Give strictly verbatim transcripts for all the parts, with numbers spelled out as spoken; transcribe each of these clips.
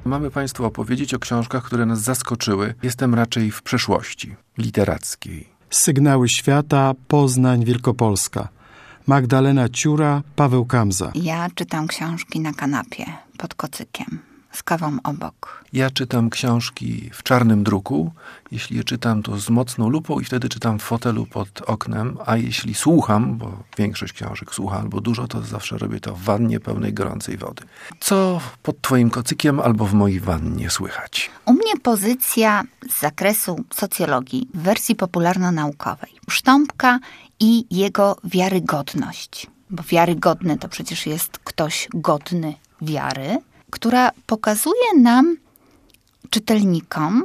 Mamy Państwu opowiedzieć o książkach, które nas zaskoczyły. Jestem raczej w przeszłości literackiej. Sygnały świata, Poznań, Wielkopolska. Magdalena Ciura, Paweł Kamza. Ja czytam książki na kanapie, pod kocykiem, z kawą obok. Ja czytam książki w czarnym druku. Jeśli je czytam, to z mocną lupą i wtedy czytam w fotelu pod oknem. A jeśli słucham, bo większość książek słucham albo dużo, to zawsze robię to w wannie pełnej gorącej wody. Co pod twoim kocykiem albo w mojej wannie słychać? U mnie pozycja z zakresu socjologii w wersji popularno-naukowej. Sztąpka i jego wiarygodność. Bo wiarygodny to przecież jest ktoś godny wiary, która pokazuje nam, czytelnikom,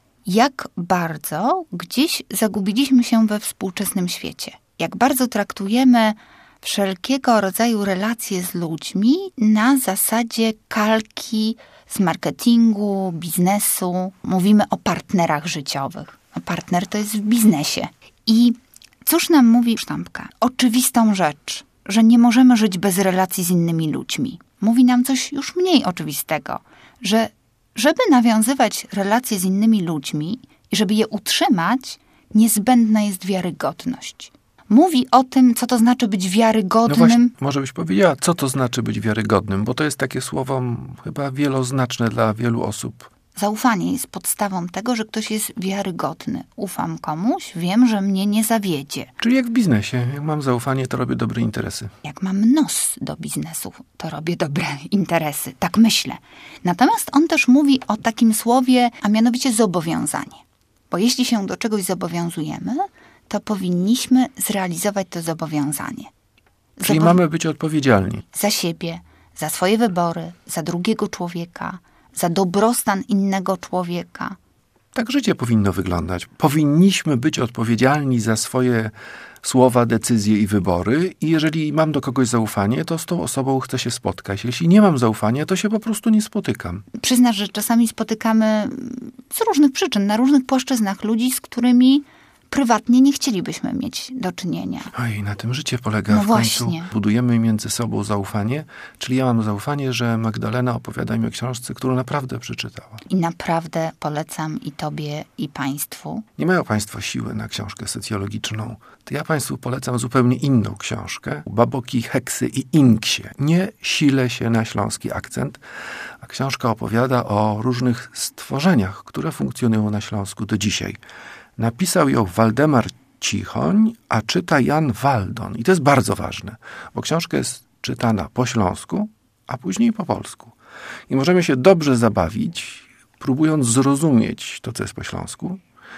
jak bardzo gdzieś zagubiliśmy się we współczesnym świecie. Jak bardzo traktujemy wszelkiego rodzaju relacje z ludźmi na zasadzie kalki z marketingu, biznesu. Mówimy o partnerach życiowych. A partner to jest w biznesie. I cóż nam mówi sztampka? Oczywistą rzecz, że nie możemy żyć bez relacji z innymi ludźmi. Mówi nam coś już mniej oczywistego, że żeby nawiązywać relacje z innymi ludźmi i żeby je utrzymać, niezbędna jest wiarygodność. Mówi o tym, co to znaczy być wiarygodnym. No właśnie, może byś powiedziała, co to znaczy być wiarygodnym, bo to jest takie słowo chyba wieloznaczne dla wielu osób. Zaufanie jest podstawą tego, że ktoś jest wiarygodny. Ufam komuś, wiem, że mnie nie zawiedzie. Czyli jak w biznesie. Jak mam zaufanie, to robię dobre interesy. Jak mam nos do biznesu, to robię dobre interesy. Tak myślę. Natomiast on też mówi o takim słowie, a mianowicie zobowiązanie. Bo jeśli się do czegoś zobowiązujemy, to powinniśmy zrealizować to zobowiązanie. Czyli Zobow- mamy być odpowiedzialni. Za siebie, za swoje wybory, za drugiego człowieka, za dobrostan innego człowieka. Tak życie powinno wyglądać. Powinniśmy być odpowiedzialni za swoje słowa, decyzje i wybory i jeżeli mam do kogoś zaufanie, to z tą osobą chcę się spotkać. Jeśli nie mam zaufania, to się po prostu nie spotykam. Przyznasz, że czasami spotykamy z różnych przyczyn, na różnych płaszczyznach ludzi, z którymi prywatnie nie chcielibyśmy mieć do czynienia. Oj, na tym życie polega. No w właśnie. końcu budujemy między sobą zaufanie, czyli ja mam zaufanie, że Magdalena opowiada mi o książce, którą naprawdę przeczytała. I naprawdę polecam i tobie, i państwu. Nie mają państwo siły na książkę socjologiczną. To ja państwu polecam zupełnie inną książkę. Baboki, Heksy i Inksie. Nie sile się na śląski akcent, a książka opowiada o różnych stworzeniach, które funkcjonują na Śląsku do dzisiaj. Napisał ją Waldemar Cichoń, a czyta Jan Waldon. I to jest bardzo ważne, bo książka jest czytana po śląsku, a później po polsku. I możemy się dobrze zabawić, próbując zrozumieć to, co jest po śląsku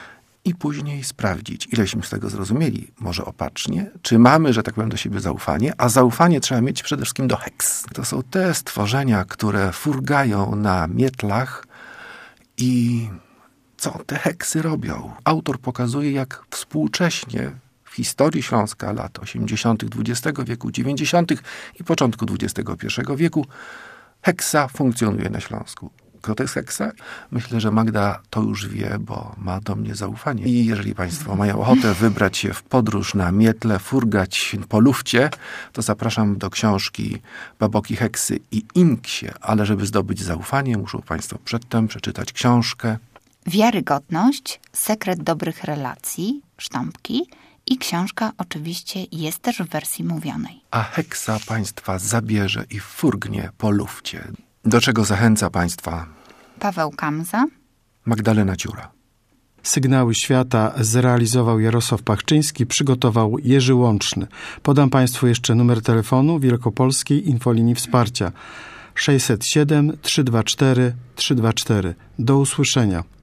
i później sprawdzić, ileśmy z tego zrozumieli. Może opacznie, czy mamy, że tak powiem, do siebie zaufanie, a zaufanie trzeba mieć przede wszystkim do heks. To są te stworzenia, które furgają na mietlach i co te heksy robią. Autor pokazuje, jak współcześnie w historii Śląska lat osiemdziesiątych dwudziestego wieku, dziewięćdziesiątych i początku dwudziestego pierwszego wieku heksa funkcjonuje na Śląsku. Kto to jest heksa? Myślę, że Magda to już wie, bo ma do mnie zaufanie. I jeżeli państwo mają ochotę wybrać się w podróż na mietle, furgać po lufcie, to zapraszam do książki Baboki, Heksy i Inksie. Ale żeby zdobyć zaufanie, muszą państwo przedtem przeczytać książkę Wiarygodność, sekret dobrych relacji, sztampki i książka oczywiście jest też w wersji mówionej. A heksa państwa zabierze i furgnie po lufcie. Do czego zachęca państwa Paweł Kamza, Magdalena Ciura. Sygnały świata zrealizował Jarosław Pachczyński, przygotował Jerzy Łączny. Podam państwu jeszcze numer telefonu Wielkopolskiej Infolinii Wsparcia sześćset siedem, trzysta dwadzieścia cztery, trzysta dwadzieścia cztery. Do usłyszenia.